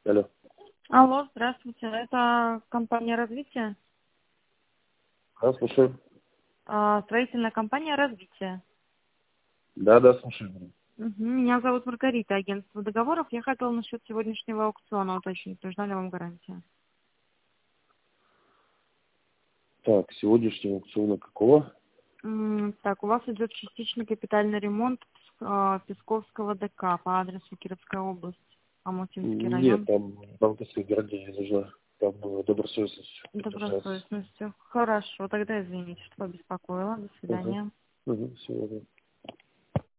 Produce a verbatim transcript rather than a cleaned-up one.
Алло. Алло, здравствуйте. Это компания развития? Да, слушаю. А, строительная компания развития. Да, да, слушаю. Мгм. Меня зовут Маргарита, агентство договоров. Я хотела насчет сегодняшнего аукциона уточнить, нужна ли вам гарантия. Так, сегодняшнего аукциона какого? М, Так, у вас идет частичный капитальный ремонт а, Песковского ДК по адресу Кировская область, Амутинский Нет, район. там банковская гарантия не нужна. Там э, добросовестность подтверждается. Добросовестностью. Хорошо, тогда извините, что побеспокоила. До Угу. свидания. Угу, всего доброго.